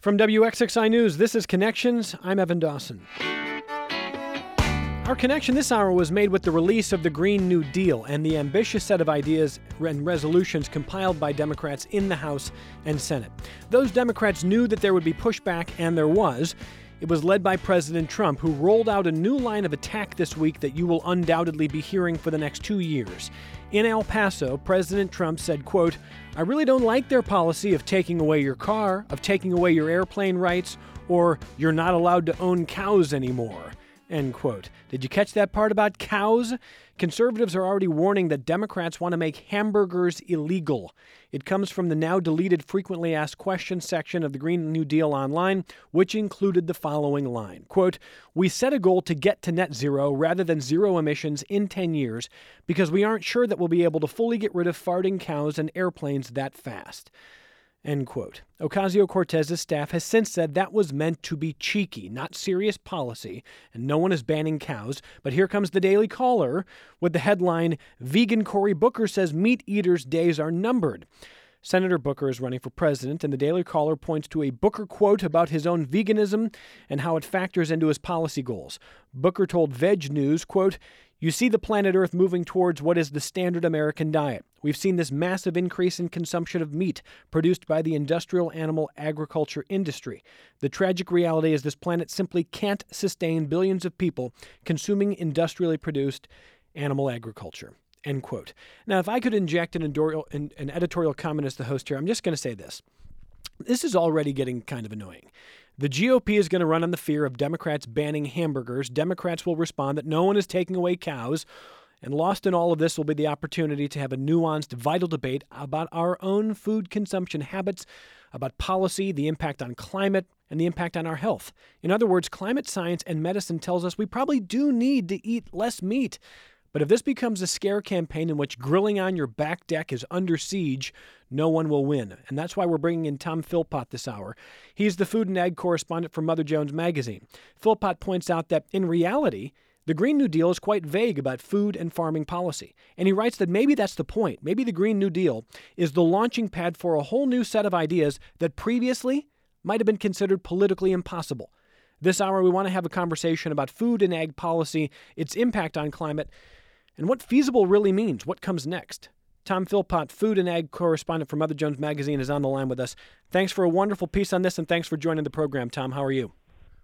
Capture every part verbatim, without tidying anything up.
From W X X I News, this is Connections. I'm Evan Dawson. Our connection this hour was made with the release of the Green New Deal and the ambitious set of ideas and resolutions compiled by Democrats in the House and Senate. Those Democrats knew that there would be pushback, and there was. It was led by President Trump, who rolled out a new line of attack this week that you will undoubtedly be hearing for the next two years. In El Paso, President Trump said, quote, "I really don't like their policy of taking away your car, of taking away your airplane rights, or you're not allowed to own cows anymore." End quote. Did you catch that part about cows? Conservatives are already warning that Democrats want to make hamburgers illegal. It comes from the now deleted frequently asked questions section of the Green New Deal online, which included the following line, quote, "We set a goal to get to net zero rather than zero emissions in ten years because we aren't sure that we'll be able to fully get rid of farting cows and airplanes that fast." End quote. Ocasio-Cortez's staff has since said that was meant to be cheeky, not serious policy, and no one is banning cows. But here comes the Daily Caller with the headline, "Vegan Cory Booker says meat eaters' days are numbered." Senator Booker is running for president, and the Daily Caller points to a Booker quote about his own veganism and how it factors into his policy goals. Booker told Veg News, quote, "You see the planet Earth moving towards what is the standard American diet. We've seen this massive increase in consumption of meat produced by the industrial animal agriculture industry. The tragic reality is this planet simply can't sustain billions of people consuming industrially produced animal agriculture." End quote. Now, if I could inject an, editorial, an, an editorial comment as the host here, I'm just going to say this. This is already getting kind of annoying. The G O P is going to run on the fear of Democrats banning hamburgers. Democrats will respond that no one is taking away cows. And lost in all of this will be the opportunity to have a nuanced, vital debate about our own food consumption habits, about policy, the impact on climate, and the impact on our health. In other words, climate science and medicine tells us we probably do need to eat less meat. But if this becomes a scare campaign in which grilling on your back deck is under siege, no one will win. And that's why we're bringing in Tom Philpott this hour. He's the food and ag correspondent for Mother Jones Magazine. Philpott points out that, in reality, the Green New Deal is quite vague about food and farming policy. And he writes that maybe that's the point. Maybe the Green New Deal is the launching pad for a whole new set of ideas that previously might have been considered politically impossible. This hour, we want to have a conversation about food and ag policy, its impact on climate, and what feasible really means, what comes next. Tom Philpott, food and ag correspondent for Mother Jones Magazine, is on the line with us. Thanks for a wonderful piece on this, and thanks for joining the program, Tom. How are you?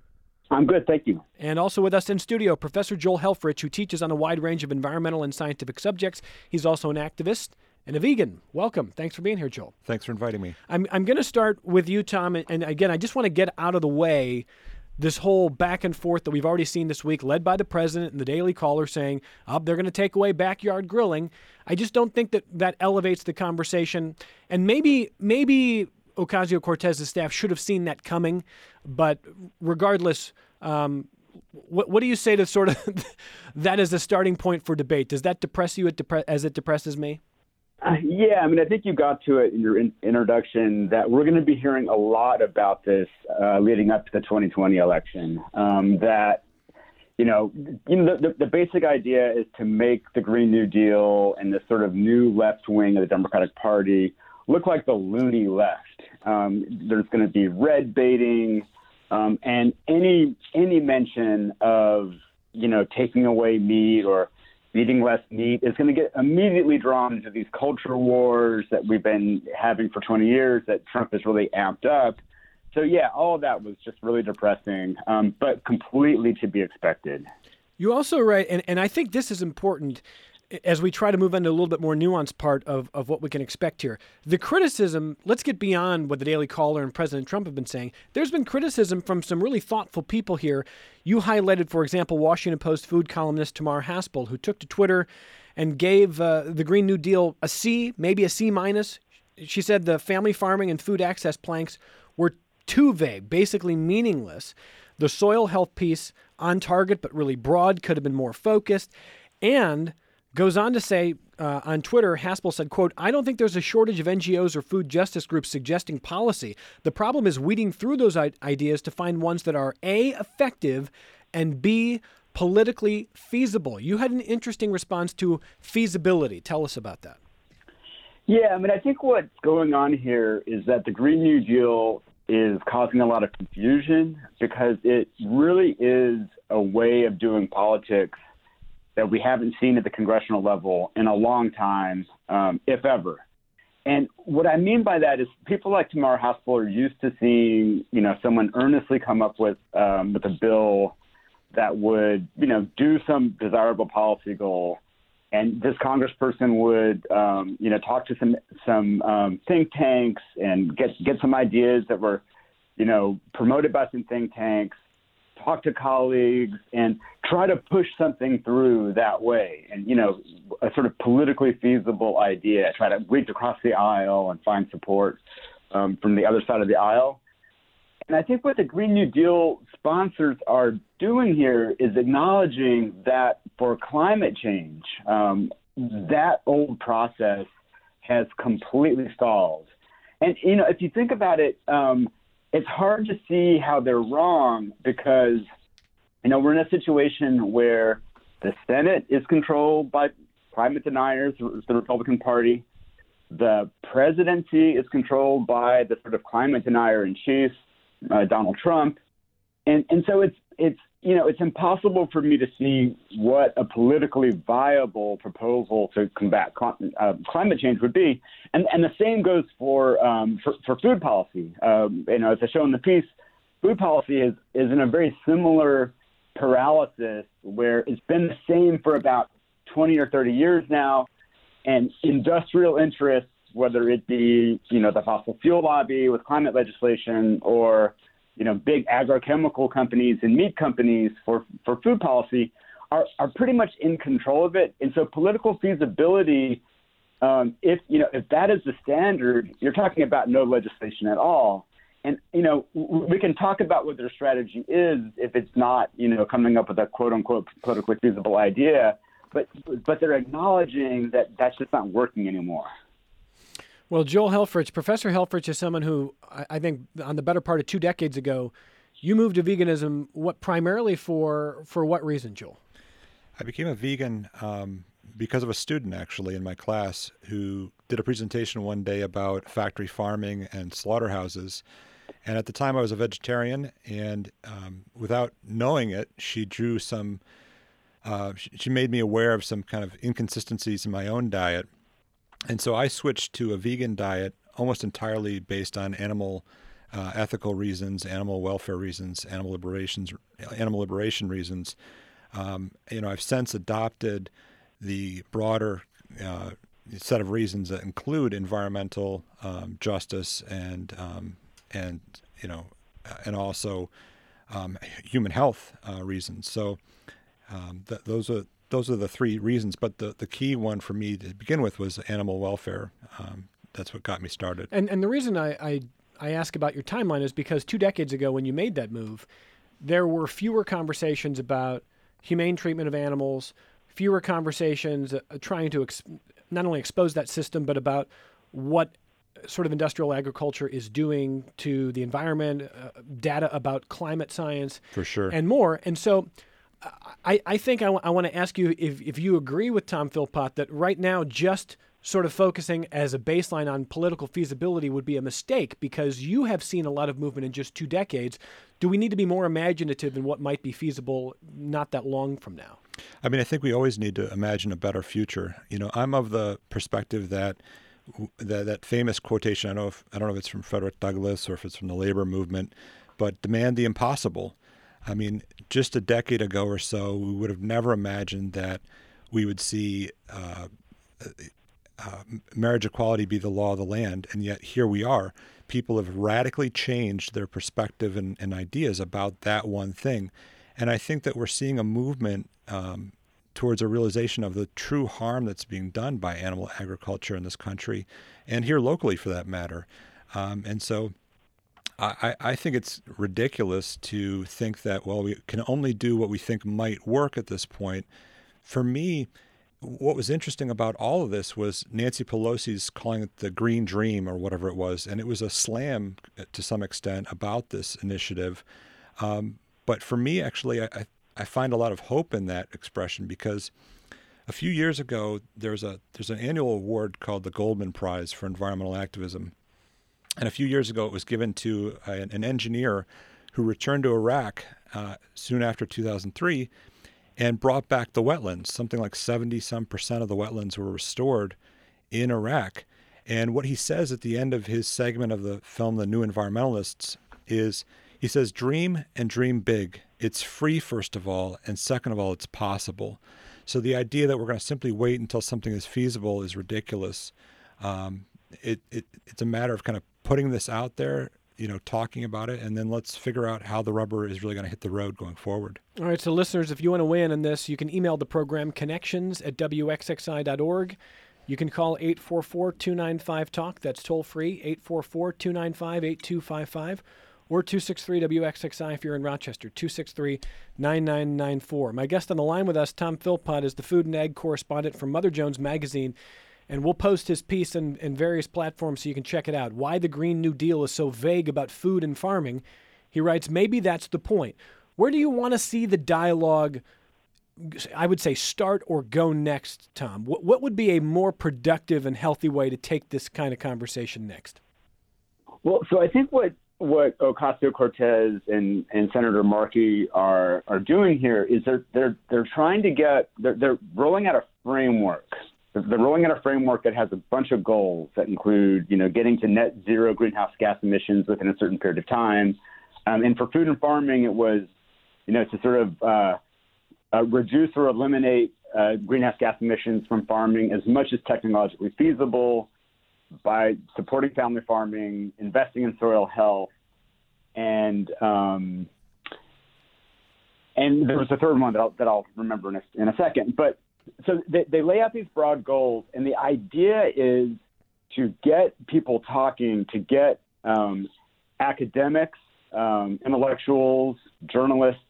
I'm good, thank you. And also with us in studio, Professor Joel Helfrich, who teaches on a wide range of environmental and scientific subjects. He's also an activist and a vegan. Welcome. Thanks for being here, Joel. Thanks for inviting me. I'm I'm going to start with you, Tom. And, and again, I just want to get out of the way this whole back and forth that we've already seen this week, led by the president and the Daily Caller saying, oh, they're going to take away backyard grilling. I just don't think that that elevates the conversation. And maybe maybe Ocasio-Cortez's staff should have seen that coming. But regardless, um, what, what do you say to sort of that as a starting point for debate? Does that depress you as it depresses me? Uh, yeah, I mean, I think you got to it in your in- introduction that we're going to be hearing a lot about this uh, leading up to the twenty twenty election. Um, that, you know, you know, the, the basic idea is to make the Green New Deal and this sort of new left wing of the Democratic Party look like the loony left. Um, there's going to be red baiting um, and any any mention of, you know, taking away meat or eating less meat is going to get immediately drawn into these culture wars that we've been having for twenty years that Trump has really amped up. So, yeah, all of that was just really depressing, um, but completely to be expected. You also write, and, and I think this is important as we try to move into a little bit more nuanced part of, of what we can expect here. The criticism, let's get beyond what the Daily Caller and President Trump have been saying. There's been criticism from some really thoughtful people here. You highlighted, for example, Washington Post food columnist Tamar Haspel, who took to Twitter and gave uh, the Green New Deal a C, maybe a C minus. She said the family farming and food access planks were too vague, basically meaningless. The soil health piece on target, but really broad, could have been more focused. And goes on to say uh, on Twitter, Haspel said, quote, "I don't think there's a shortage of N G Os or food justice groups suggesting policy. The problem is weeding through those I- ideas to find ones that are A, effective, and B, politically feasible." You had an interesting response to feasibility. Tell us about that. Yeah, I mean, I think what's going on here is that the Green New Deal is causing a lot of confusion because it really is a way of doing politics that we haven't seen at the congressional level in a long time, um, if ever. And what I mean by that is people like Tamara Haspel are used to seeing, you know, someone earnestly come up with um, with a bill that would, you know, do some desirable policy goal. And this congressperson would, um, you know, talk to some some um, think tanks and get get some ideas that were, you know, promoted by some think tanks, talk to colleagues, and try to push something through that way. And, you know, a sort of politically feasible idea, try to reach across the aisle and find support um, from the other side of the aisle. And I think what the Green New Deal sponsors are doing here is acknowledging that for climate change, um, that old process has completely stalled. And, you know, if you think about it, um, it's hard to see how they're wrong because, you know, we're in a situation where the Senate is controlled by climate deniers, the Republican Party. The presidency is controlled by the sort of climate denier in chief, Uh, Donald Trump. And and so it's, it's you know, it's impossible for me to see what a politically viable proposal to combat cl- uh, climate change would be. And and the same goes for um, for, for food policy. Um, you know, as I show in the piece, food policy is, is in a very similar paralysis where it's been the same for about twenty or thirty years now. And industrial interests, whether it be, you know, the fossil fuel lobby with climate legislation or, you know, big agrochemical companies and meat companies for, for food policy are, are pretty much in control of it. And so political feasibility, um, if, you know, if that is the standard, you're talking about no legislation at all. And, you know, we can talk about what their strategy is if it's not, you know, coming up with a quote unquote politically feasible idea, but, but they're acknowledging that that's just not working anymore. Well, Joel Helfrich, Professor Helfrich is someone who I think on the better part of two decades ago, you moved to veganism. What primarily for for what reason, Joel? I became a vegan um, because of a student actually in my class who did a presentation one day about factory farming and slaughterhouses. And at the time I was a vegetarian, and um, without knowing it, she drew some, uh, she, she made me aware of some kind of inconsistencies in my own diet. And so I switched to a vegan diet almost entirely based on animal uh, ethical reasons, animal welfare reasons, animal liberations, animal liberation reasons. Um, you know, I've since adopted the broader uh, set of reasons that include environmental um, justice and um, and you know, and also um, human health uh, reasons. So um, th- those are. Those are the three reasons, but the, the key one for me to begin with was animal welfare. Um, that's what got me started. And and the reason I, I, I ask about your timeline is because two decades ago when you made that move, there were fewer conversations about humane treatment of animals, fewer conversations uh, trying to ex- not only expose that system, but about what sort of industrial agriculture is doing to the environment, uh, data about climate science. For sure. And more. And so I, I think I, w- I want to ask you if, if you agree with Tom Philpott that right now just sort of focusing as a baseline on political feasibility would be a mistake because you have seen a lot of movement in just two decades. Do we need to be more imaginative in what might be feasible not that long from now? I mean, I think we always need to imagine a better future. You know, I'm of the perspective that that, that famous quotation, I don't know if, I don't know if it's from Frederick Douglass or if it's from the labor movement, but demand the impossible. I mean, just a decade ago or so, we would have never imagined that we would see uh, uh, marriage equality be the law of the land, and yet here we are. People have radically changed their perspective and, and ideas about that one thing. And I think that we're seeing a movement um, towards a realization of the true harm that's being done by animal agriculture in this country, and here locally for that matter. Um, and so I, I think it's ridiculous to think that, well, we can only do what we think might work at this point. For me, what was interesting about all of this was Nancy Pelosi's calling it the Green Dream or whatever it was, and it was a slam to some extent about this initiative. Um, but for me, actually, I, I find a lot of hope in that expression because a few years ago, there's a there's an annual award called the Goldman Prize for Environmental Activism. And a few years ago, it was given to uh, an engineer who returned to Iraq uh, soon after two thousand three and brought back the wetlands. Something like seventy some percent of the wetlands were restored in Iraq. And what he says at the end of his segment of the film, The New Environmentalists, is he says, dream and dream big. It's free, first of all, and second of all, it's possible. So the idea that we're going to simply wait until something is feasible is ridiculous. Um, it, it it's a matter of kind of putting this out there, you know, talking about it, and then let's figure out how the rubber is really going to hit the road going forward. All right, so listeners, if you want to weigh in on this, you can email the program connections at w x x i dot org. You can call eight four four, two nine five, talk. That's toll free, eight four four, two nine five, eight two five five, or two six three W X X I if you're in Rochester, two six three, nine nine nine four. My guest on the line with us, Tom Philpott, is the food and ag correspondent from Mother Jones Magazine, and we'll post his piece in, in various platforms so you can check it out. Why the Green New Deal is so vague about food and farming. He writes, maybe that's the point. Where do you want to see the dialogue, I would say, start or go next, Tom? What, what would be a more productive and healthy way to take this kind of conversation next? Well, so I think what what Ocasio-Cortez and, and Senator Markey are are doing here is they're they're they're trying to get they're, they're rolling out a framework. They're rolling out a framework that has a bunch of goals that include, you know, getting to net zero greenhouse gas emissions within a certain period of time. Um, and for food and farming, it was, you know, to sort of uh, uh, reduce or eliminate uh, greenhouse gas emissions from farming as much as technologically feasible by supporting family farming, investing in soil health, and um, and there was a third one that I'll, that I'll remember in a, in a second. But so they, they lay out these broad goals, and the idea is to get people talking, to get um, academics, um, intellectuals, journalists,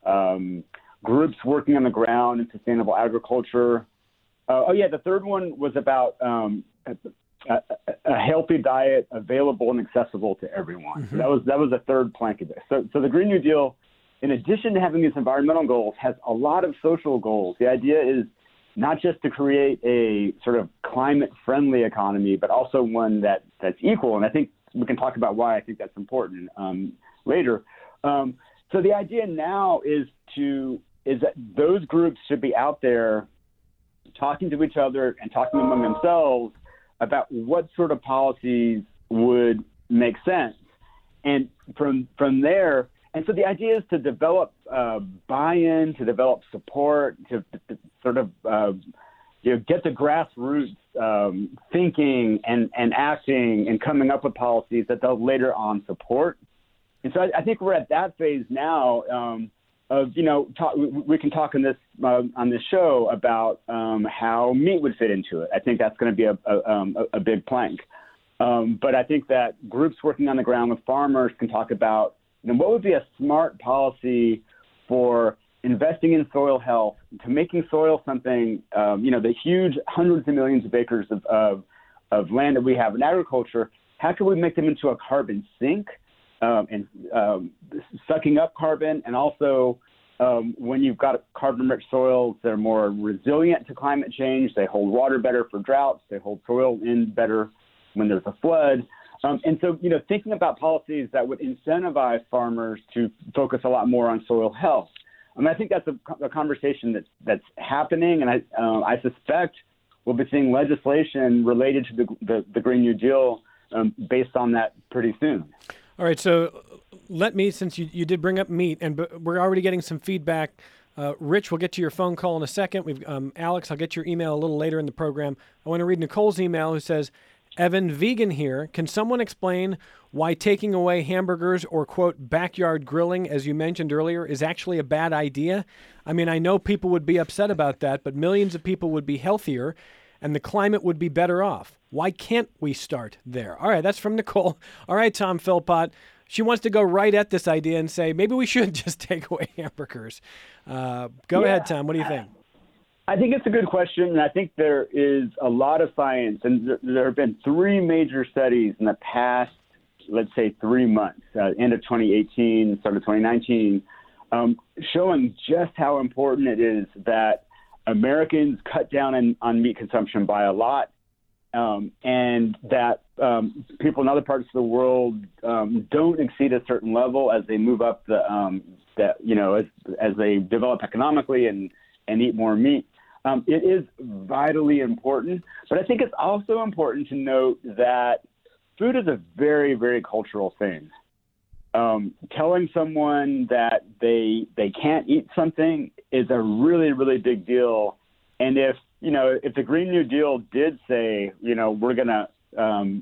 um, groups working on the ground in sustainable agriculture. Uh, oh, yeah, the third one was about um, a, a, a healthy diet available and accessible to everyone. Mm-hmm. So that was that was a third plank of this. So, so the Green New Deal, in addition to having these environmental goals, has a lot of social goals. The idea is not just to create a sort of climate-friendly economy, but also one that, that's equal. And I think we can talk about why I think that's important um, later. Um, so the idea now is to is that those groups should be out there talking to each other and talking among themselves about what sort of policies would make sense. And from from there, and so the idea is to develop uh, buy-in, to develop support, to, to sort of uh, you know, get the grassroots um, thinking and, and acting and coming up with policies that they'll later on support. And so I, I think we're at that phase now um, of, you know, talk, we can talk on this uh, on this show about um, how meat would fit into it. I think that's going to be a, a, um, a big plank. Um, but I think that groups working on the ground with farmers can talk about, you know, what would be a smart policy for investing in soil health, to making soil something, um, you know, the huge hundreds of millions of acres of, of, of land that we have in agriculture, how can we make them into a carbon sink um, and um, sucking up carbon? And also, um, when you've got carbon-rich soils, they're more resilient to climate change. They hold water better for droughts. They hold soil in better when there's a flood. Um, and so, you know, thinking about policies that would incentivize farmers to focus a lot more on soil health. I mean, I think that's a, a conversation that's, that's happening, and I, uh, I suspect we'll be seeing legislation related to the, the, the Green New Deal um, based on that pretty soon. All right, so let me, since you, you did bring up meat, and b- we're already getting some feedback. Uh, Rich, we'll get to your phone call in a second. We've um, Alex, I'll get your email a little later in the program. I want to read Nicole's email, who says, Evan, vegan here. Can someone explain why taking away hamburgers or, quote, backyard grilling, as you mentioned earlier, is actually a bad idea? I mean, I know people would be upset about that, but millions of people would be healthier and the climate would be better off. Why can't we start there? All right, that's from Nicole. All right, Tom Philpott. She wants to go right at this idea and say, maybe we should just take away hamburgers. Uh, go yeah. ahead, Tom. What do you think? I think it's a good question, and I think there is a lot of science, and there, there have been three major studies in the past, let's say, three months, uh, end of twenty eighteen, start of twenty nineteen, um, showing just how important it is that Americans cut down on, on meat consumption by a lot, um, and that um, people in other parts of the world um, don't exceed a certain level as they move up the um, that you know as as they develop economically and and eat more meat. Um, it is vitally important, but I think it's also important to note that food is a very, very cultural thing. Um, telling someone that they they can't eat something is a really, really big deal. And if you know if the Green New Deal did say, you know, we're going to um,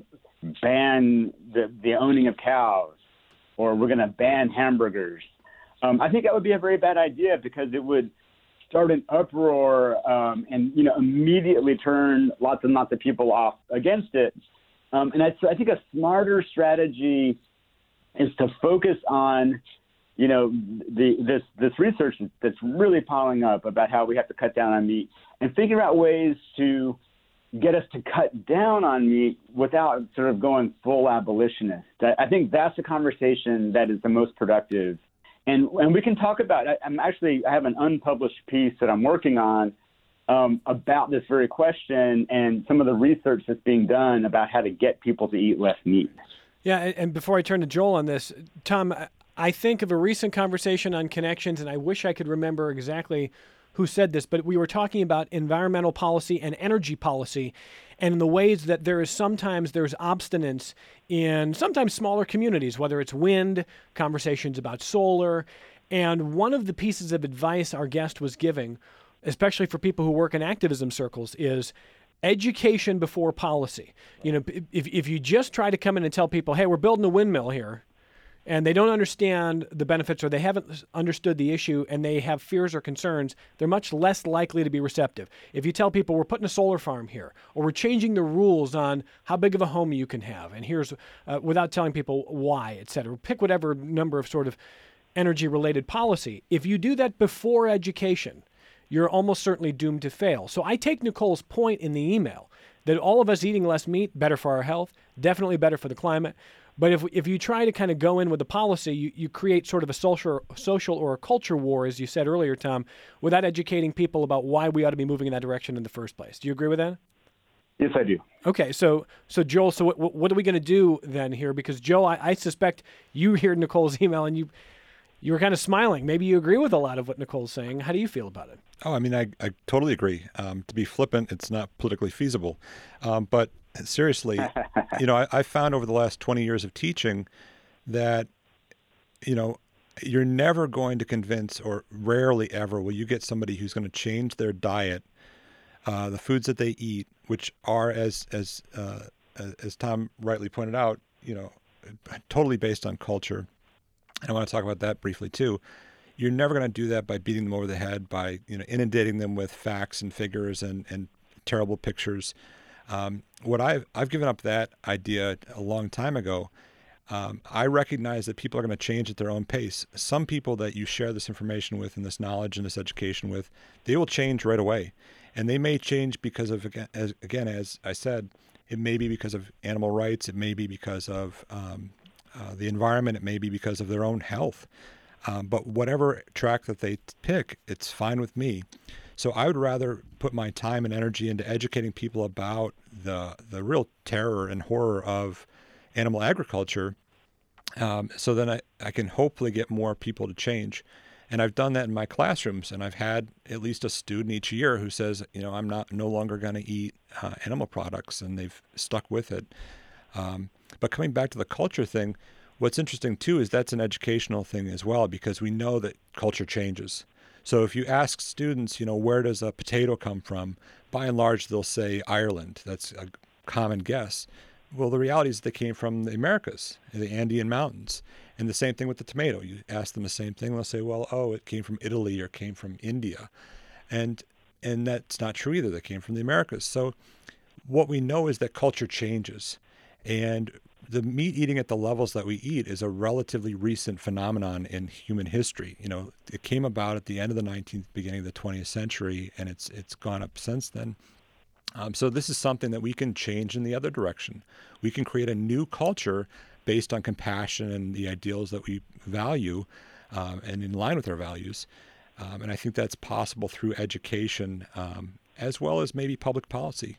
ban the, the owning of cows, or we're going to ban hamburgers, um, I think that would be a very bad idea, because it would start an uproar um, and you know immediately turn lots and lots of people off against it. Um, and I, I think a smarter strategy is to focus on, you know, the this this research that's really piling up about how we have to cut down on meat, and figure out ways to get us to cut down on meat without sort of going full abolitionist. I, I think that's a conversation that is the most productive. And and we can talk about, I, I'm actually, I have an unpublished piece that I'm working on um, about this very question and some of the research that's being done about how to get people to eat less meat. Yeah, and before I turn to Joel on this, Tom, I think of a recent conversation on Connections, and I wish I could remember exactly who said this, but we were talking about environmental policy and energy policy, and in the ways that there is sometimes there's obstinance in sometimes smaller communities, whether it's wind, conversations about solar. And one of the pieces of advice our guest was giving, especially for people who work in activism circles, is education before policy. You know, if if you just try to come in and tell people, hey, we're building a windmill here, and they don't understand the benefits, or they haven't understood the issue, and they have fears or concerns, they're much less likely to be receptive. If you tell people we're putting a solar farm here, or we're changing the rules on how big of a home you can have, and here's, uh, without telling people why, et cetera, pick whatever number of sort of energy-related policy. If you do that before education, you're almost certainly doomed to fail. So I take Nicole's point in the email that all of us eating less meat, better for our health, definitely better for the climate. But if if you try to kind of go in with a policy, you, you create sort of a social, social or a culture war, as you said earlier, Tom, without educating people about why we ought to be moving in that direction in the first place. Do you agree with that? Yes, I do. Okay, so so Joel, so what, what are we going to do then here? Because Joel, I, I suspect you heard Nicole's email and you you were kind of smiling. Maybe you agree with a lot of what Nicole's saying. How do you feel about it? Oh, I mean, I, I totally agree. Um, to be flippant, it's not politically feasible. Um, but seriously, you know, I, I found over the last twenty years of teaching that, you know, you're never going to convince, or rarely ever will you get somebody who's going to change their diet, uh, the foods that they eat, which are, as as uh, as Tom rightly pointed out, you know, totally based on culture. And I want to talk about that briefly too. You're never going to do that by beating them over the head, by, you know, inundating them with facts and figures and, and terrible pictures. Um, what I've I've given up that idea a long time ago. Um, I recognize that people are going to change at their own pace. Some people that you share this information with and this knowledge and this education with, they will change right away, and they may change because of, again, as, again, as I said, it may be because of animal rights, it may be because of um, uh, the environment, it may be because of their own health. Um, but whatever track that they pick, it's fine with me. So I would rather put my time and energy into educating people about the the real terror and horror of animal agriculture, um, so then I, I can hopefully get more people to change. And I've done that in my classrooms, and I've had at least a student each year who says, you know, I'm not no longer going to eat uh, animal products, and they've stuck with it. Um, but coming back to the culture thing, what's interesting too is that's an educational thing as well, because we know that culture changes. So if you ask students, you know, where does a potato come from? By and large, they'll say Ireland. That's a common guess. Well, the reality is they came from the Americas, the Andean mountains. And the same thing with the tomato. You ask them the same thing, they'll say, well, oh, it came from Italy or came from India. And and that's not true either. They came from the Americas. So what we know is that culture changes. And the meat eating at the levels that we eat is a relatively recent phenomenon in human history. You know, it came about at the end of the nineteenth, beginning of the twentieth century, and it's it's gone up since then. Um, so this is something that we can change in the other direction. We can create a new culture based on compassion and the ideals that we value, um, and in line with our values. Um, and I think that's possible through education, um, as well as maybe public policy.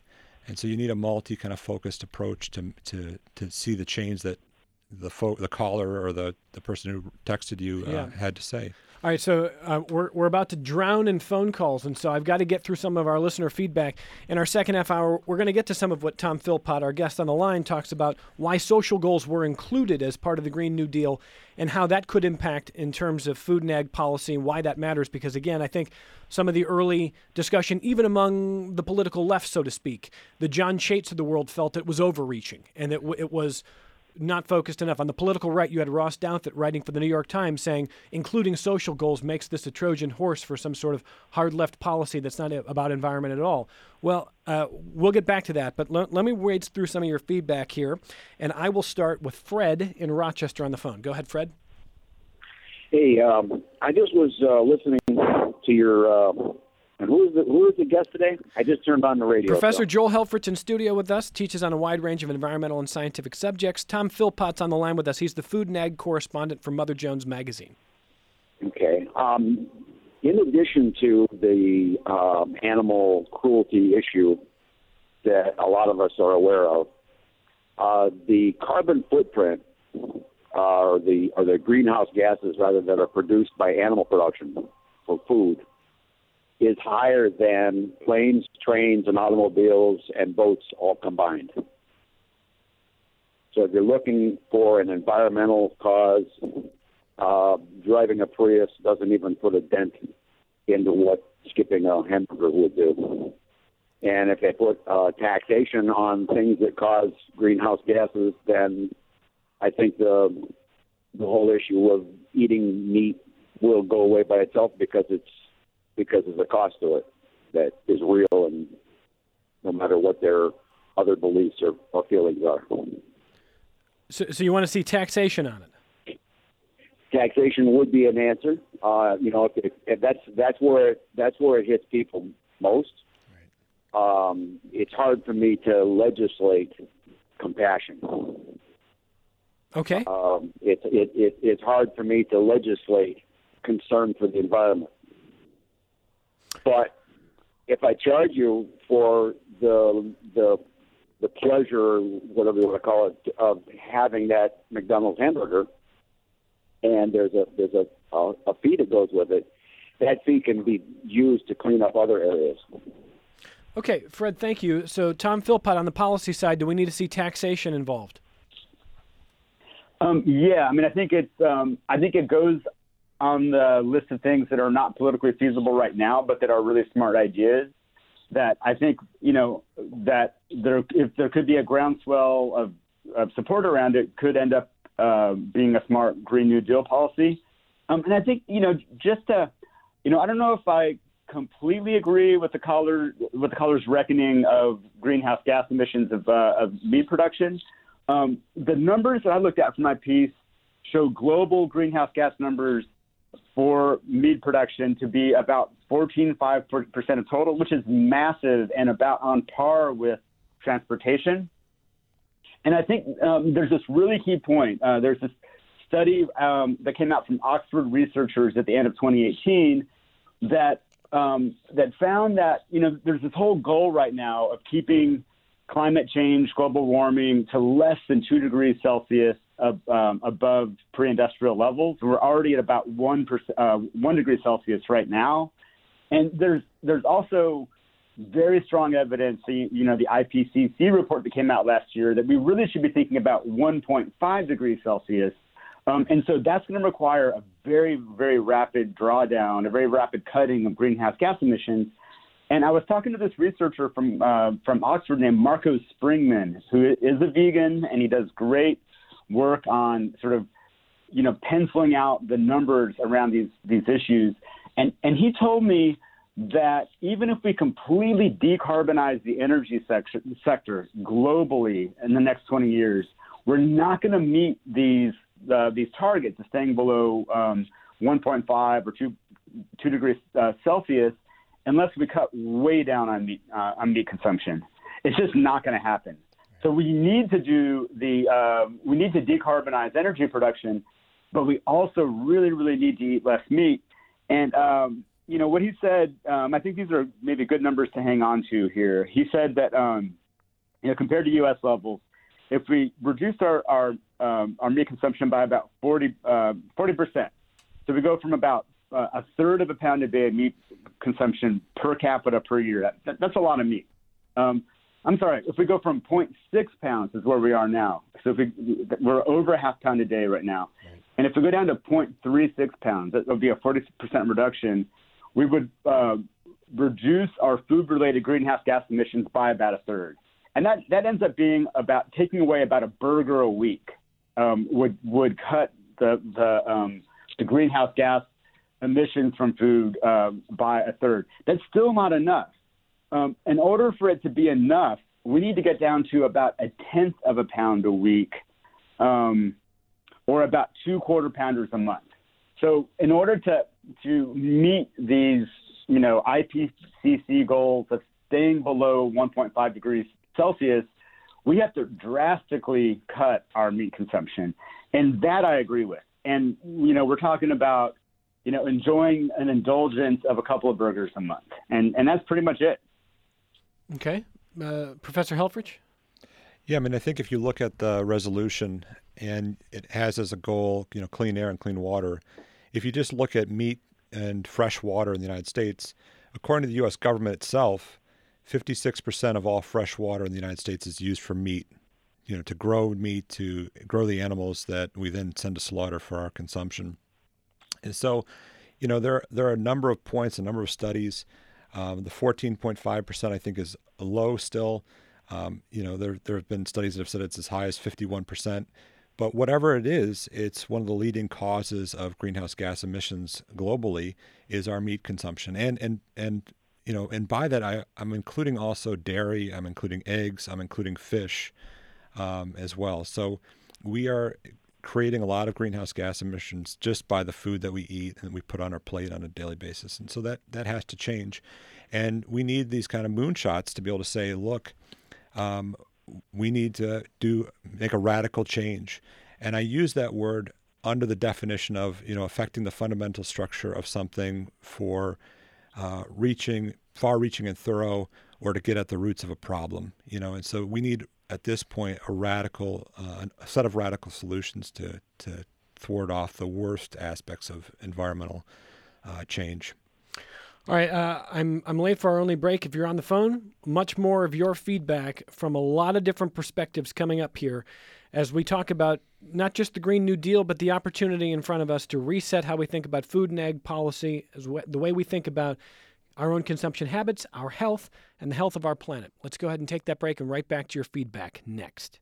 And so you need a multi kind of focused approach to to to see the change that the fo- the caller or the, the person who texted you uh, Yeah. had to say. All right, so uh, we're we're about to drown in phone calls, and so I've got to get through some of our listener feedback. In our second half hour, we're going to get to some of what Tom Philpott, our guest on the line, talks about why social goals were included as part of the Green New Deal and how that could impact in terms of food and ag policy and why that matters. Because, again, I think some of the early discussion, even among the political left, so to speak, the John Chaits of the world felt it was overreaching and that it was not focused enough. On the political right, you had Ross Douthat writing for the New York Times saying including social goals makes this a Trojan horse for some sort of hard left policy that's not about environment at all. Well, uh, we'll get back to that, but l- let me wade through some of your feedback here, and I will start with Fred in Rochester on the phone. Go ahead, Fred. Hey, um, I just was uh, listening to your... Uh, And who is the who is the guest today? I just turned on the radio. Professor so. Joel Helfrich's in studio with us, teaches on a wide range of environmental and scientific subjects. Tom Philpott's on the line with us. He's the food and ag correspondent for Mother Jones Magazine. Okay. Um, in addition to the um, animal cruelty issue that a lot of us are aware of, uh, the carbon footprint, uh, or the or the greenhouse gases rather that are produced by animal production for food, is higher than planes, trains, and automobiles and boats all combined. So if you're looking for an environmental cause, uh, driving a Prius doesn't even put a dent into what skipping a hamburger would do. And if they put uh, taxation on things that cause greenhouse gases, then I think the the whole issue of eating meat will go away by itself because it's because there's a cost to it that is real, and no matter what their other beliefs or, or feelings are. So, so you want to see taxation on it? Taxation would be an answer. Uh, you know, if, if that's that's where it, that's where it hits people most. Right. Um, it's hard for me to legislate compassion. Okay. Um, it's it, it it's hard for me to legislate concern for the environment. But if I charge you for the the the pleasure, whatever you want to call it, of having that McDonald's hamburger, and there's a there's a a, a fee that goes with it, that fee can be used to clean up other areas. Okay, Fred, thank you. So, Tom Philpott, on the policy side, do we need to see taxation involved? Um, yeah, I mean, I think it's um, I think it goes on the list of things that are not politically feasible right now, but that are really smart ideas that I think, you know, that there, if there could be a groundswell of, of support around it, could end up uh, being a smart Green New Deal policy. Um, and I think, you know, just to, you know, I don't know if I completely agree with the caller, with the caller's reckoning of greenhouse gas emissions of, uh, of meat production. Um, the numbers that I looked at for my piece show global greenhouse gas numbers for meat production to be about fourteen point five percent of total, which is massive and about on par with transportation. And I think um, there's this really key point. Uh, there's this study um, that came out from Oxford researchers at the end of twenty eighteen that um, that found that, you know, there's this whole goal right now of keeping climate change, global warming to less than two degrees Celsius of, um, above pre-industrial levels. We're already at about one percent, uh, one degree Celsius right now, and there's there's also very strong evidence. You, you know, the I P C C report that came out last year that we really should be thinking about one point five degrees Celsius, um, and so that's going to require a very very rapid drawdown, a very rapid cutting of greenhouse gas emissions. And I was talking to this researcher from uh, from Oxford named Marco Springman, who is a vegan, and he does great work on sort of, you know, penciling out the numbers around these these issues. And and he told me that even if we completely decarbonize the energy sector, sector globally in the next twenty years, we're not going to meet these uh, these targets of staying below um, one point five or two two degrees uh, Celsius unless we cut way down on meat uh, on meat consumption. It's just not going to happen. So we need to do the uh, we need to decarbonize energy production, but we also really really need to eat less meat. And um, you know what he said. Um, I think these are maybe good numbers to hang on to here. He said that um, you know, compared to U S levels, if we reduce our our, um, our meat consumption by about forty percent, so we go from about uh, a third of a pound a day of meat consumption per capita per year. That, that, that's a lot of meat. Um, I'm sorry, if we go from zero point six pounds is where we are now. So if we, we're over a half pound a day right now. Right. And if we go down to zero point three six pounds, that would be a forty percent reduction. We would uh, reduce our food-related greenhouse gas emissions by about a third. And that, that ends up being about taking away about a burger a week um, would would cut the the, um, the greenhouse gas emissions from food uh, by a third. That's still not enough. Um, in order for it to be enough, we need to get down to about a tenth of a pound a week, um, or about two quarter pounders a month. So in order to to meet these, you know, I P C C goals of staying below one point five degrees Celsius, we have to drastically cut our meat consumption. And that I agree with. And, you know, we're talking about, you know, enjoying an indulgence of a couple of burgers a month. And, and that's pretty much it. Okay. Uh, Professor Helfrich? Yeah, I mean, I think if you look at the resolution and it has as a goal, you know, clean air and clean water, if you just look at meat and fresh water in the United States, according to the U S government itself, fifty-six percent of all fresh water in the United States is used for meat, you know, to grow meat, to grow the animals that we then send to slaughter for our consumption. And so, you know, there, there are a number of points, a number of studies. Um, the fourteen point five percent, I think, is low still. Um, you know, there, there have been studies that have said it's as high as fifty-one percent. But whatever it is, it's one of the leading causes of greenhouse gas emissions globally is our meat consumption. And, and, and you know, and by that, I, I'm including also dairy, I'm including eggs, I'm including fish um, as well. So we are creating a lot of greenhouse gas emissions just by the food that we eat and we put on our plate on a daily basis. And so that, that has to change. And we need these kind of moonshots to be able to say, look, um, we need to do make a radical change. And I use that word under the definition of, you know, affecting the fundamental structure of something for uh, reaching, far-reaching and thorough, or to get at the roots of a problem, you know. And so we need, at this point, a radical, uh, a set of radical solutions to to thwart off the worst aspects of environmental uh, change. All right, uh, I'm I'm late for our only break. If you're on the phone, much more of your feedback from a lot of different perspectives coming up here as we talk about not just the Green New Deal, but the opportunity in front of us to reset how we think about food and ag policy, as we, the way we think about our own consumption habits, our health, and the health of our planet. Let's go ahead and take that break and right back to your feedback next.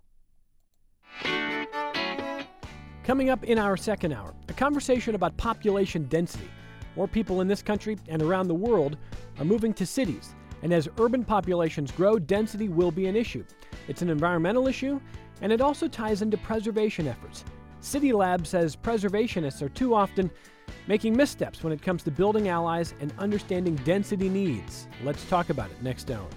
Coming up in our second hour, a conversation about population density. More people in this country and around the world are moving to cities, and as urban populations grow, density will be an issue. It's an environmental issue, and it also ties into preservation efforts. City Lab says preservationists are too often making missteps when it comes to building allies and understanding density needs. Let's talk about it next hour.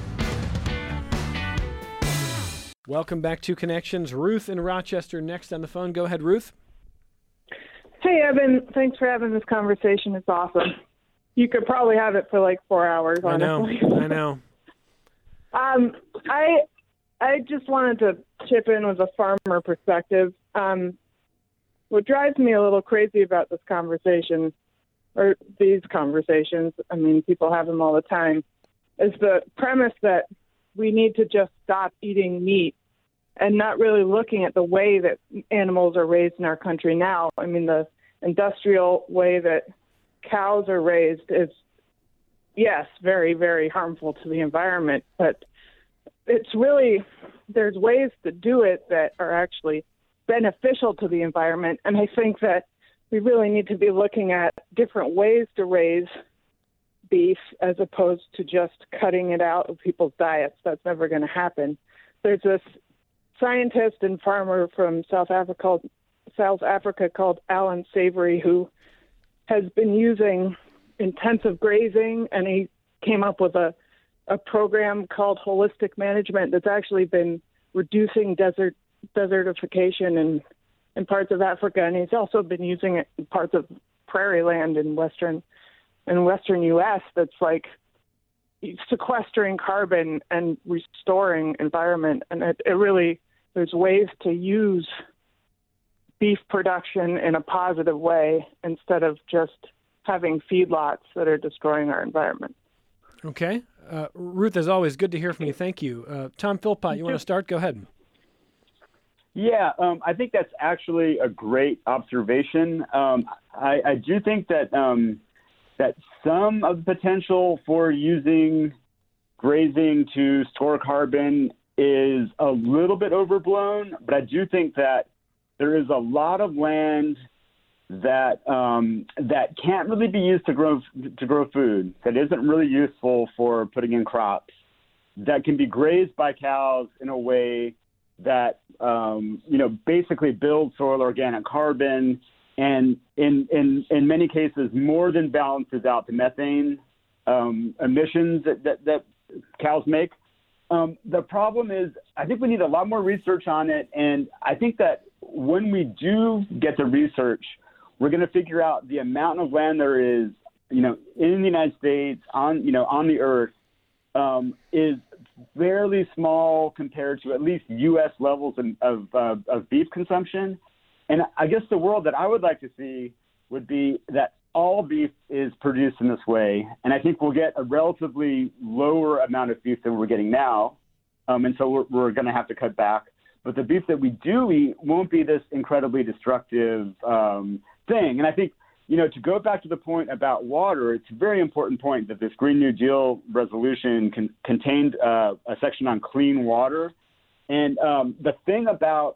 Welcome back to Connections. Ruth in Rochester next on the phone. Go ahead, Ruth. Hey, Evan. Thanks for having this conversation. It's awesome. You could probably have it for like four hours, honestly. I know. I know. um, I I just wanted to chip in with a farmer perspective. Um, what drives me a little crazy about this conversation, or these conversations, I mean, people have them all the time, is the premise that we need to just stop eating meat and not really looking at the way that animals are raised in our country now. I mean, the industrial way that cows are raised is, yes, very, very harmful to the environment, but it's really, there's ways to do it that are actually beneficial to the environment. And I think that we really need to be looking at different ways to raise beef as opposed to just cutting it out of people's diets. That's never going to happen. There's this scientist and farmer from South Africa, South Africa called Alan Savory, who has been using intensive grazing, and he came up with a, a program called holistic management that's actually been reducing desert desertification in, in parts of Africa, and he's also been using it in parts of prairie land in western in western U S that's like sequestering carbon and restoring environment. And it, it really, there's ways to use beef production in a positive way instead of just having feedlots that are destroying our environment. Okay. Uh, Ruth, as always, good to hear from you. Thank you. Uh, Tom Philpott, you want to start? Go ahead. Yeah, um, I think that's actually a great observation. Um, I, I do think that um, that some of the potential for using grazing to store carbon is a little bit overblown, but I do think that there is a lot of land that um, that can't really be used to grow to grow food, that isn't really useful for putting in crops, that can be grazed by cows in a way that um, you know basically builds soil organic carbon, and in in in many cases more than balances out the methane um, emissions that, that that cows make. Um, the problem is, I think we need a lot more research on it, and I think that when we do get the research, we're going to figure out the amount of land there is, you know, in the United States, on, you know, on the earth, um, is fairly small compared to at least U S levels of, of, uh, of beef consumption. And I guess the world that I would like to see would be that all beef is produced in this way. And I think we'll get a relatively lower amount of beef than we're getting now. Um, and so we're, we're going to have to cut back. But the beef that we do eat won't be this incredibly destructive um, thing. And I think, you know, to go back to the point about water, it's a very important point that this Green New Deal resolution con- contained uh, a section on clean water. And um, the thing about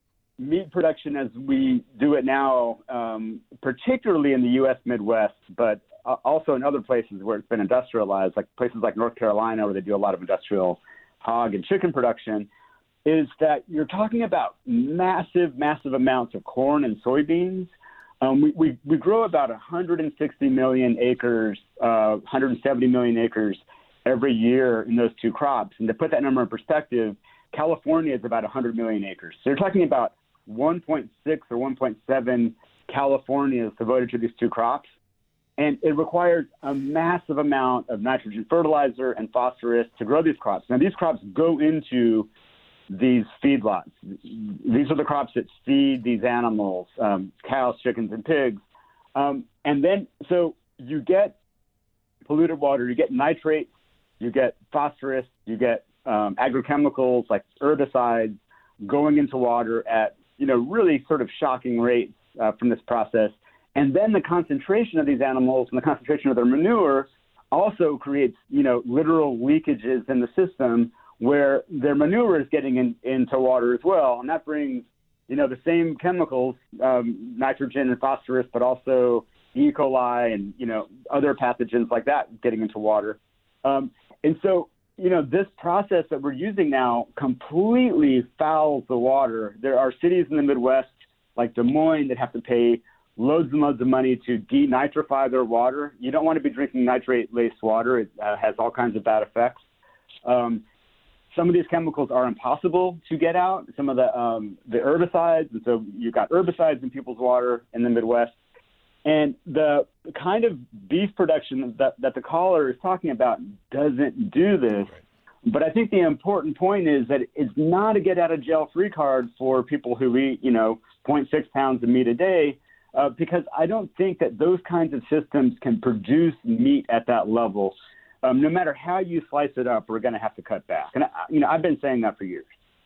meat production as we do it now, um, particularly in the U S Midwest, but uh, also in other places where it's been industrialized, like places like North Carolina, where they do a lot of industrial hog and chicken production, is that you're talking about massive, massive amounts of corn and soybeans. Um, we, we, we grow about one hundred sixty million acres, uh, one hundred seventy million acres every year in those two crops. And to put that number in perspective, California is about one hundred million acres. So you're talking about one point six or one point seven Californias devoted to these two crops. And it requires a massive amount of nitrogen fertilizer and phosphorus to grow these crops. Now, these crops go into these feedlots. These are the crops that feed these animals, um, cows, chickens, and pigs. Um, and then, so you get polluted water, you get nitrates, you get phosphorus, you get um, agrochemicals like herbicides going into water at, you know, really sort of shocking rates uh, from this process. And then the concentration of these animals and the concentration of their manure also creates, you know, literal leakages in the system where their manure is getting in, into water as well. And that brings, you know, the same chemicals, um, nitrogen and phosphorus, but also E. coli and, you know, other pathogens like that getting into water. Um, and so, you know, this process that we're using now completely fouls the water. There are cities in the Midwest, like Des Moines, that have to pay loads and loads of money to denitrify their water. You don't want to be drinking nitrate-laced water. It uh, has all kinds of bad effects. Um, some of these chemicals are impossible to get out, some of the um, the herbicides, and so you've got herbicides in people's water in the Midwest. And the kind of beef production that, that the caller is talking about doesn't do this. But I think the important point is that it's not a get-out-of-jail-free card for people who eat, you know, zero point six pounds of meat a day, uh, because I don't think that those kinds of systems can produce meat at that level. Um, no matter how you slice it up, we're going to have to cut back. And, I, you know, I've been saying that for years.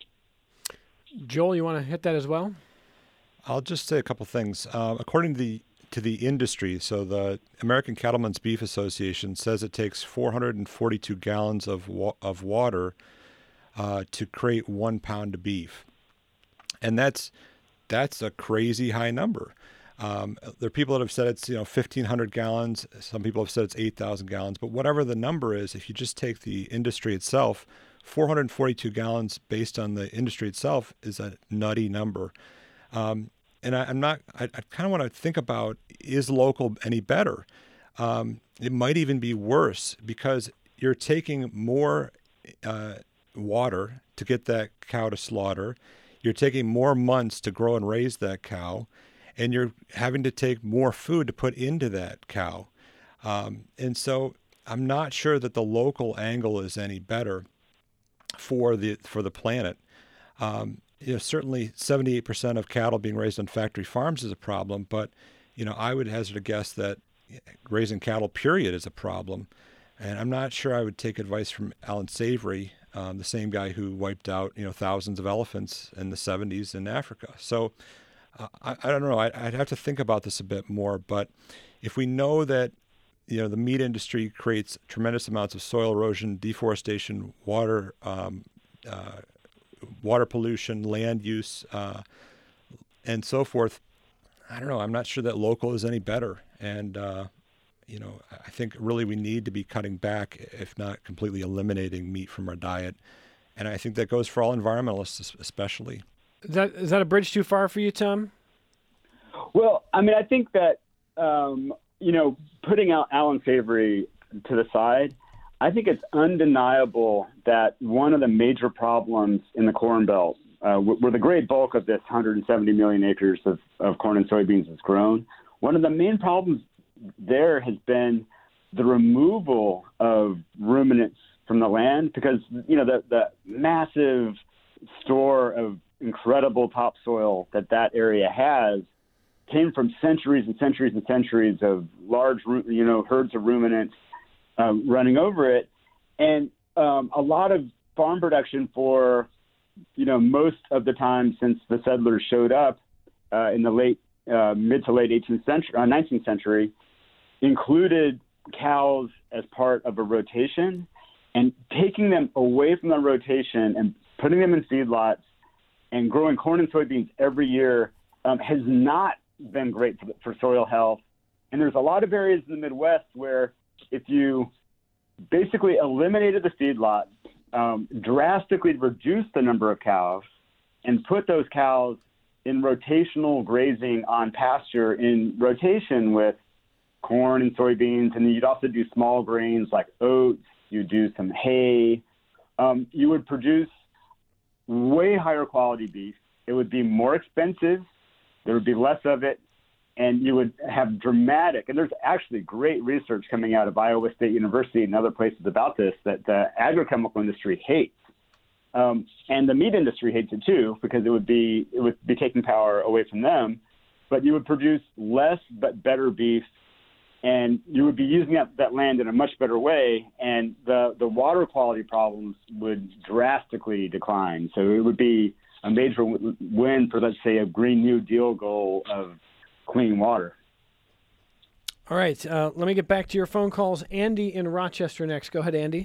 Joel, you want to hit that as well? I'll just say a couple things. Uh, according to the to the industry, so the American Cattlemen's Beef Association says it takes four hundred forty-two gallons of wa- of water uh, to create one pound of beef, and that's that's a crazy high number. Um, there are people that have said it's, you know, fifteen hundred gallons. Some people have said it's eight thousand gallons. But whatever the number is, if you just take the industry itself, four hundred forty-two gallons based on the industry itself is a nutty number. Um, and I, I'm not. I, I kind of want to think about, is local any better? Um, it might even be worse because you're taking more uh, water to get that cow to slaughter. You're taking more months to grow and raise that cow. And you're having to take more food to put into that cow. Um, and so I'm not sure that the local angle is any better for the for the planet. Um, you know, certainly seventy-eight percent of cattle being raised on factory farms is a problem, but you know, I would hazard a guess that raising cattle, period, is a problem. And I'm not sure I would take advice from Alan Savory, um, the same guy who wiped out, you know, thousands of elephants in the seventies in Africa. So uh, I, I don't know. I, I'd have to think about this a bit more. But if we know that, you know, the meat industry creates tremendous amounts of soil erosion, deforestation, water, um, uh, water pollution, land use, uh, and so forth, I don't know. I'm not sure that local is any better. And, uh, you know, I think really we need to be cutting back, if not completely eliminating meat from our diet. And I think that goes for all environmentalists especially. Is that, is that a bridge too far for you, Tom? Well, I mean, I think that, um, you know, putting out Alan Savory to the side, I think it's undeniable that one of the major problems in the Corn Belt, uh, where the great bulk of this one hundred seventy million acres of, of corn and soybeans is grown, one of the main problems there has been the removal of ruminants from the land, because, you know, the, the massive store of incredible topsoil that that area has came from centuries and centuries and centuries of large, you know, herds of ruminants um, running over it. And um, a lot of farm production for, you know, most of the time since the settlers showed up uh, in the late, uh, mid to late eighteenth century, uh, nineteenth century, included cows as part of a rotation, and taking them away from the rotation and putting them in feedlots and growing corn and soybeans every year um, has not been great for, for soil health. And there's a lot of areas in the Midwest where if you basically eliminated the feedlot, um, drastically reduced the number of cows, and put those cows in rotational grazing on pasture in rotation with corn and soybeans, and then you'd also do small grains like oats, you do some hay, um, you would produce way higher quality beef. It would be more expensive, there would be less of it, and you would have dramatic, and there's actually great research coming out of Iowa State University and other places about this that the agrochemical industry hates. Um, and the meat industry hates it too, because it would be it would be taking power away from them, but you would produce less but better beef, and you would be using that, that land in a much better way, and the, the water quality problems would drastically decline. So it would be a major win for, let's say, a Green New Deal goal of clean water. All right, uh, let me get back to your phone calls. Andy in Rochester next. Go ahead, Andy.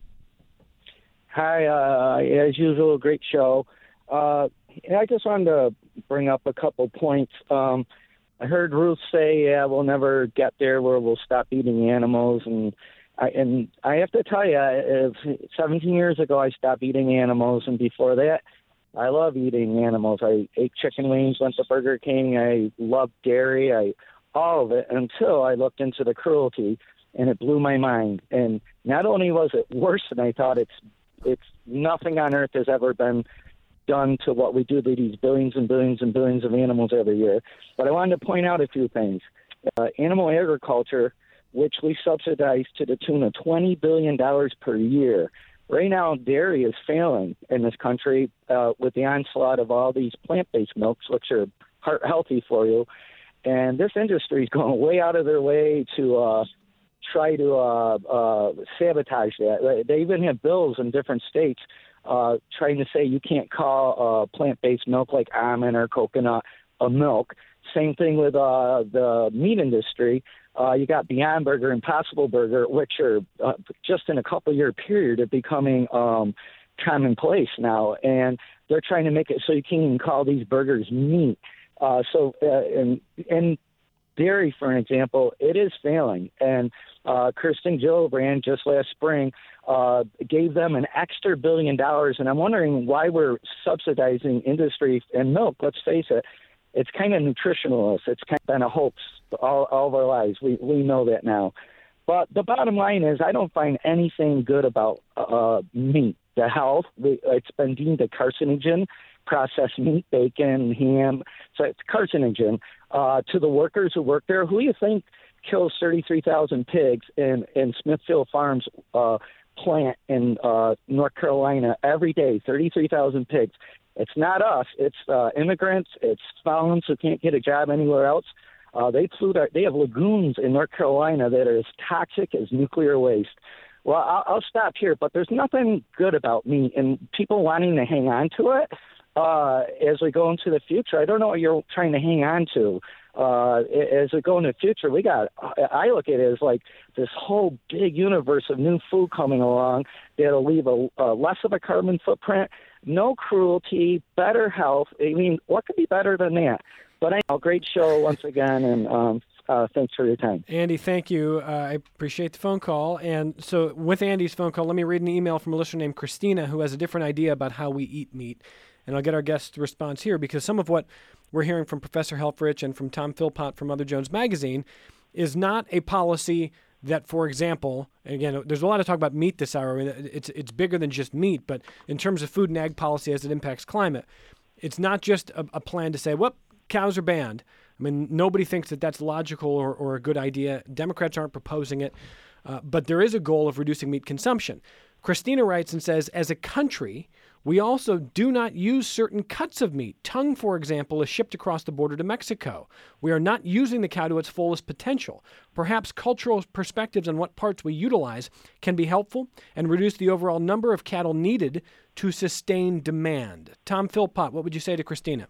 Hi, uh, as usual, great show. Uh, I just wanted to bring up a couple points. Um, I heard Ruth say, yeah, we'll never get there where we'll stop eating animals. And I, and I have to tell you, if seventeen years ago I stopped eating animals, and before that, I love eating animals. I ate chicken wings, went to Burger King. I loved dairy, I all of it, until I looked into the cruelty, and it blew my mind. And not only was it worse than I thought, it's it's nothing on earth has ever been done to what we do to these billions and billions and billions of animals every year. But I wanted to point out a few things. Uh, animal agriculture, which we subsidize to the tune of twenty billion dollars per year. Right now, dairy is failing in this country uh, with the onslaught of all these plant-based milks, which are heart healthy for you. And this industry is going way out of their way to uh, try to uh, uh, sabotage that. They even have bills in different states uh, trying to say you can't call uh, plant-based milk like almond or coconut a milk. Same thing with uh, the meat industry. Uh, you got Beyond Burger and Impossible Burger, which are uh, just in a couple-year period are becoming um, commonplace now. And they're trying to make it so you can't even call these burgers meat. Uh, so uh, in, in dairy, for an example, it is failing. And uh, Kirsten Gillibrand just last spring uh, gave them an extra billion dollars. And I'm wondering why we're subsidizing industry and milk. Let's face it, it's kind of nutritionalist. It's kind of been a hoax all, all of our lives. We we know that now. But the bottom line is I don't find anything good about uh, meat. The health, it's been deemed a carcinogen, processed meat, bacon, ham. So it's carcinogen. Uh, to the workers who work there, who do you think kills thirty-three thousand pigs in, in Smithfield Farms uh, plant in uh, North Carolina every day, thirty-three thousand pigs. It's not us. It's uh, immigrants. It's felons who can't get a job anywhere else. Uh, they pollute our, they have lagoons in North Carolina that are as toxic as nuclear waste. Well, I'll, I'll stop here, but there's nothing good about meat and people wanting to hang on to it uh, as we go into the future. I don't know what you're trying to hang on to. Uh, as we go into the future, we got, I look at it as like this whole big universe of new food coming along that'll leave a, a less of a carbon footprint, no cruelty, better health. I mean, what could be better than that? But anyhow, great show once again, and um, uh, thanks for your time. Andy, thank you. Uh, I appreciate the phone call. And so with Andy's phone call, let me read an email from a listener named Christina who has a different idea about how we eat meat. And I'll get our guest response here because some of what we're hearing from Professor Helfrich and from Tom Philpott from Mother Jones Magazine is not a policy that, for example, and again, there's a lot of talk about meat this hour. I mean, it's it's bigger than just meat, but in terms of food and ag policy as it impacts climate, it's not just a, a plan to say, well, cows are banned. I mean, nobody thinks that that's logical or, or a good idea. Democrats aren't proposing it, uh, but there is a goal of reducing meat consumption. Christina writes and says, as a country, we also do not use certain cuts of meat. Tongue, for example, is shipped across the border to Mexico. We are not using the cow to its fullest potential. Perhaps cultural perspectives on what parts we utilize can be helpful and reduce the overall number of cattle needed to sustain demand. Tom Philpott, what would you say to Christina?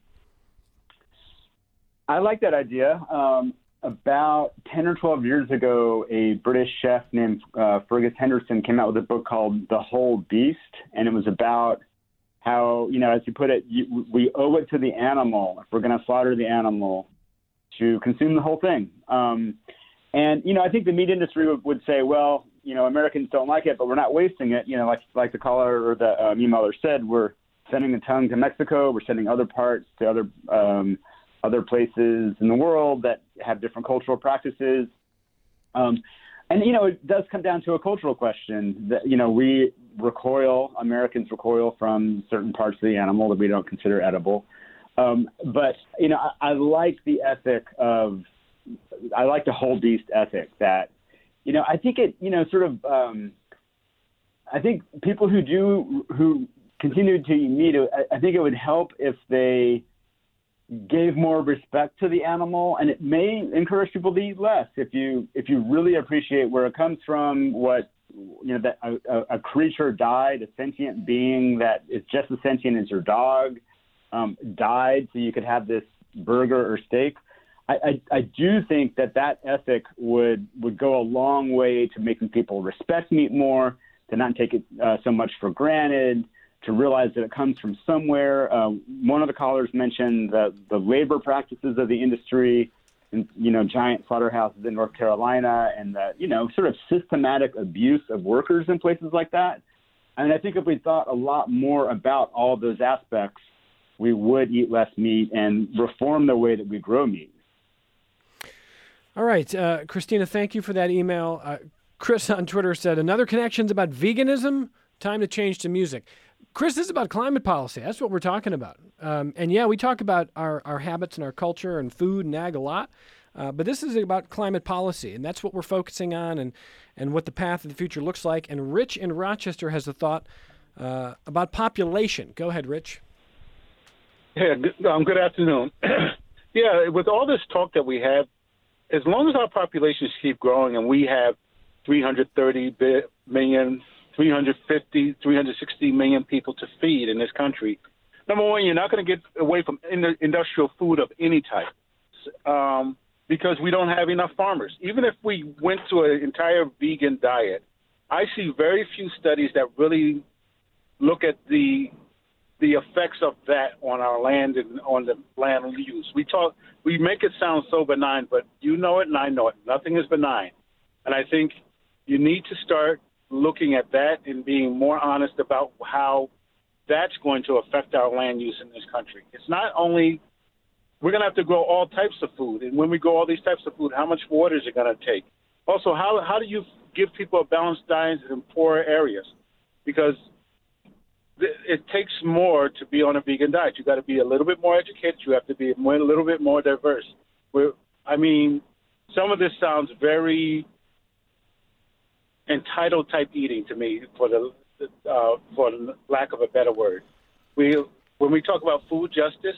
I like that idea. Um, about ten or twelve years ago, a British chef named uh, Fergus Henderson came out with a book called The Whole Beast, and it was about how, you know, as you put it, you, we owe it to the animal, if we're going to slaughter the animal, to consume the whole thing. Um, and, you know, I think the meat industry would, would say, well, you know, Americans don't like it, but we're not wasting it. You know, like like the caller or the um, emailer said, we're sending the tongue to Mexico, we're sending other parts to other um other places in the world that have different cultural practices. Um, and, you know, it does come down to a cultural question that, you know, we recoil, Americans recoil from certain parts of the animal that we don't consider edible. Um, but, you know, I, I like the ethic of, I like the whole beast ethic that, you know, I think it, you know, sort of, um, I think people who do, who continue to eat meat, I, I think it would help if they gave more respect to the animal, and it may encourage people to eat less if you if you really appreciate where it comes from, what, you know, that a, a creature died, a sentient being that is just as sentient as your dog um, died so you could have this burger or steak. I, I, I do think that that ethic would, would go a long way to making people respect meat more, to not take it uh, so much for granted, to realize that it comes from somewhere. Uh, one of the callers mentioned the, the labor practices of the industry and, you know, giant slaughterhouses in North Carolina and the, you know, sort of systematic abuse of workers in places like that. And I think if we thought a lot more about all those aspects, we would eat less meat and reform the way that we grow meat. All right. Uh, Christina, thank you for that email. Uh, Chris on Twitter said, another connection's about veganism. Time to change to music. Chris, this is about climate policy. That's what we're talking about. Um, and yeah, we talk about our, our habits and our culture and food and ag a lot, uh, but this is about climate policy, and that's what we're focusing on and, and what the path of the future looks like. And Rich in Rochester has a thought uh, about population. Go ahead, Rich. Yeah, good, um, good afternoon. Yeah, with all this talk that we have, as long as our populations keep growing and we have three hundred thirty million three hundred fifty, three hundred sixty million people to feed in this country. Number one, you're not going to get away from in- industrial food of any type um, because we don't have enough farmers. Even if we went to an entire vegan diet, I see very few studies that really look at the the effects of that on our land and on the land use. We talk, we make it sound so benign, but you know it and I know it. Nothing is benign. And I think you need to start looking at that and being more honest about how that's going to affect our land use in this country. It's not only, we're going to have to grow all types of food. And when we grow all these types of food, how much water is it going to take? Also, how how do you give people a balanced diet in poorer areas? Because th- it takes more to be on a vegan diet. You got to be a little bit more educated. You have to be more, a little bit more diverse. We're, I mean, some of this sounds very entitled type eating to me, for the uh, for lack of a better word. We when we talk about food justice,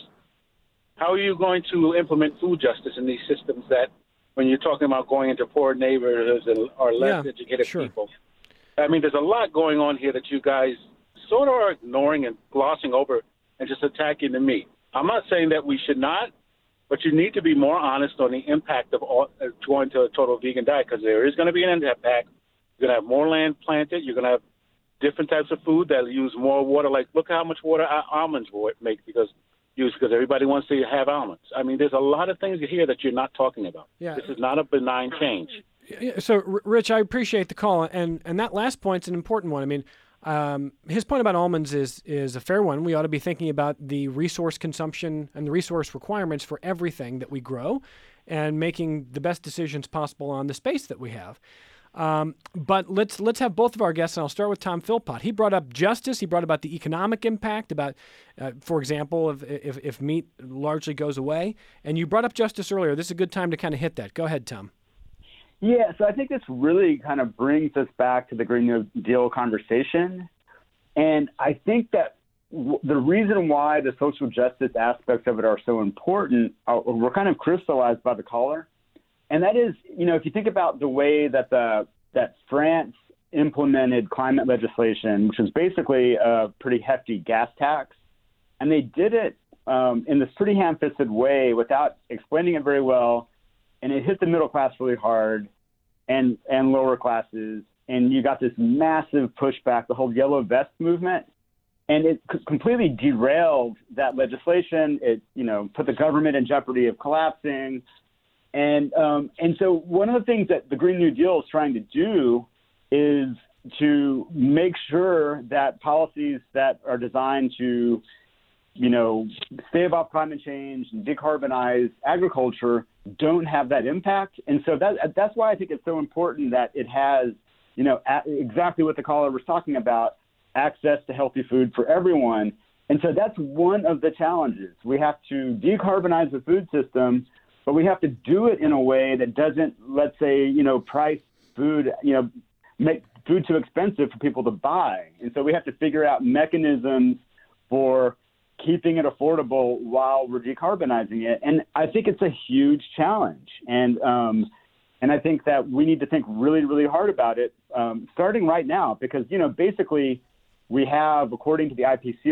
how are you going to implement food justice in these systems that, when you're talking about going into poor neighborhoods or less yeah, educated sure. people? I mean, there's a lot going on here that you guys sort of are ignoring and glossing over and just attacking the meat. I'm not saying that we should not, but you need to be more honest on the impact of all, uh, going to a total vegan diet, because there is going to be an impact. You're going to have more land planted. You're going to have different types of food that use more water. Like, look how much water almonds will make because use because everybody wants to have almonds. I mean, there's a lot of things here that you're not talking about. Yeah. This is not a benign change. So, Rich, I appreciate the call, and and that last point's an important one. I mean, um, his point about almonds is is a fair one. We ought to be thinking about the resource consumption and the resource requirements for everything that we grow, and making the best decisions possible on the space that we have. Um, but let's let's have both of our guests, and I'll start with Tom Philpott. He brought up justice. He brought about the economic impact, about, uh, for example, if, if if meat largely goes away. And you brought up justice earlier. This is a good time to kind of hit that. Go ahead, Tom. Yeah, so I think this really kind of brings us back to the Green New Deal conversation. And I think that w- the reason why the social justice aspects of it are so important are, were kind of crystallized by the caller. And that is, you know, if you think about the way that the that France implemented climate legislation, which was basically a pretty hefty gas tax, and they did it um, in this pretty ham-fisted way without explaining it very well, and it hit the middle class really hard and and lower classes, and you got this massive pushback, the whole yellow vest movement, and it c- completely derailed that legislation. It, you know, put the government in jeopardy of collapsing. And um, and so one of the things that the Green New Deal is trying to do is to make sure that policies that are designed to, you know, stave off climate change and decarbonize agriculture don't have that impact. And so that that's why I think it's so important that it has, you know, a- exactly what the caller was talking about, access to healthy food for everyone. And so that's one of the challenges. We have to decarbonize the food system, but we have to do it in a way that doesn't, let's say, you know, price food, you know, make food too expensive for people to buy. And so we have to figure out mechanisms for keeping it affordable while we're decarbonizing it. And I think it's a huge challenge. And um, and I think that we need to think really, really hard about it, um, starting right now, because, you know, basically we have, according to the I P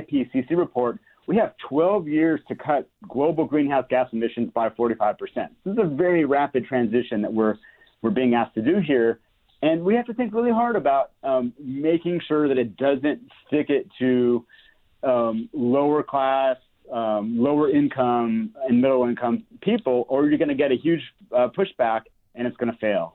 C C report, we have twelve years to cut global greenhouse gas emissions by forty-five percent. This is a very rapid transition that we're we're being asked to do here. And we have to think really hard about um, making sure that it doesn't stick it to um, lower class, um, lower income, and middle income people, or you're going to get a huge uh, pushback and it's going to fail.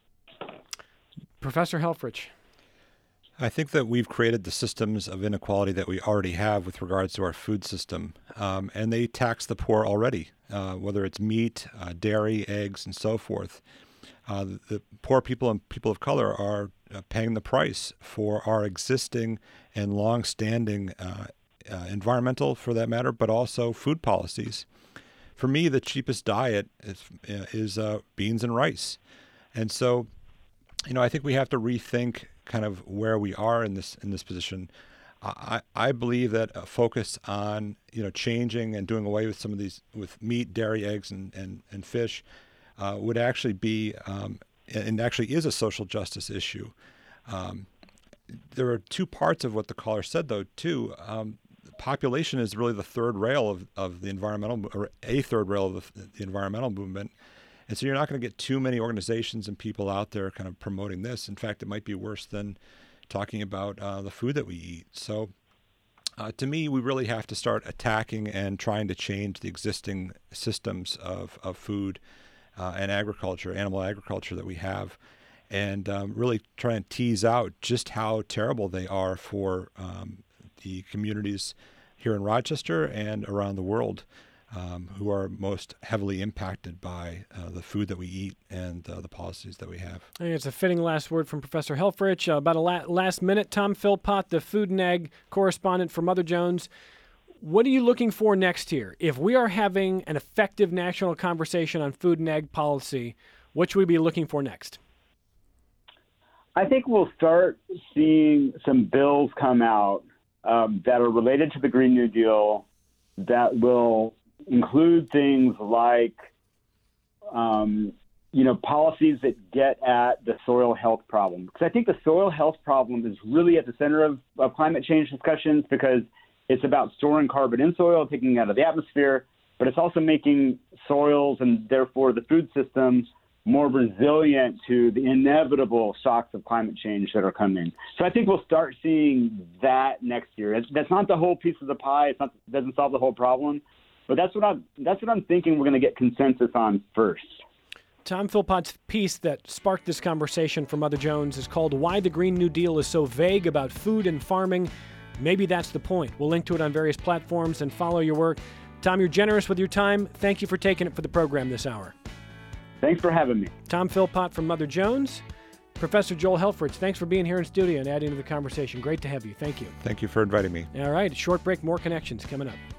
Professor Helfrich. I think that we've created the systems of inequality that we already have with regards to our food system, um, and they tax the poor already, uh, whether it's meat, uh, dairy, eggs, and so forth. Uh, the, the poor people and people of color are uh, paying the price for our existing and long-standing uh, uh, environmental, for that matter, but also food policies. For me, the cheapest diet is, uh, is uh, beans and rice. And so, you know, I think we have to rethink kind of where we are in this in this position. I, I believe that a focus on, you know, changing and doing away with some of these, with meat, dairy, eggs, and, and, and fish uh, would actually be, um, and actually is a social justice issue. Um, there are two parts of what the caller said, though, too. Um, population is really the third rail of, of the environmental, or a third rail of the, the environmental movement. And so you're not going to get too many organizations and people out there kind of promoting this. In fact, it might be worse than talking about uh, the food that we eat. So uh, to me, we really have to start attacking and trying to change the existing systems of, of food uh, and agriculture, animal agriculture that we have, and um, really try and tease out just how terrible they are for um, the communities here in Rochester and around the world. Um, who are most heavily impacted by uh, the food that we eat and uh, the policies that we have. I think it's a fitting last word from Professor Helfrich. Uh, about a la- last minute, Tom Philpott, the food and ag correspondent for Mother Jones. What are you looking for next here? If we are having an effective national conversation on food and ag policy, what should we be looking for next? I think we'll start seeing some bills come out um, that are related to the Green New Deal that will include things like, um, you know, policies that get at the soil health problem. Because I think the soil health problem is really at the center of, of climate change discussions, because it's about storing carbon in soil, taking it out of the atmosphere, but it's also making soils and therefore the food system more resilient to the inevitable shocks of climate change that are coming. So I think we'll start seeing that next year. It's, that's not the whole piece of the pie. It's not, it doesn't solve the whole problem, but that's what I'm, that's what I'm thinking we're going to get consensus on first. Tom Philpott's piece that sparked this conversation for Mother Jones is called Why the Green New Deal is So Vague About Food and Farming. Maybe that's the point. We'll link to it on various platforms and follow your work. Tom, you're generous with your time. Thank you for taking it for the program this hour. Thanks for having me. Tom Philpott from Mother Jones. Professor Joel Helfrich, thanks for being here in studio and adding to the conversation. Great to have you. Thank you. Thank you for inviting me. All right, short break, more connections coming up.